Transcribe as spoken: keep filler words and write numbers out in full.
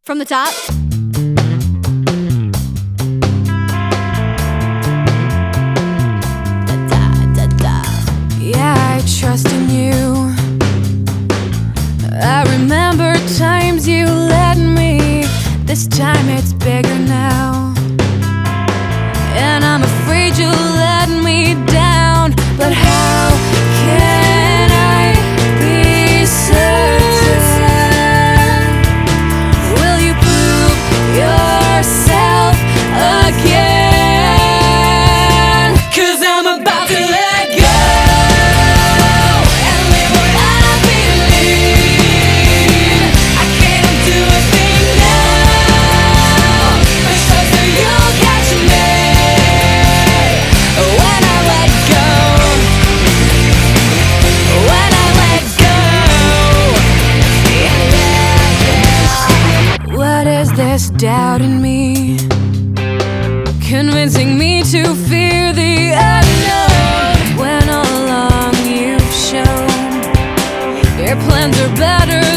From the top. Da, da, da. Yeah, I trust in you. I remember times you let me. This time it's bigger now, and I'm afraid you'll let me down. But how can I be certain? Will you prove yourself again? 'Cause I'm about to let go and live what I believe. I can't do a thing now, but sure so you'll catch me when I let go. When I let go. Yeah, yeah. What is this doubt in me? Convincing me to fear the unknown, when all along you've shown your plans are better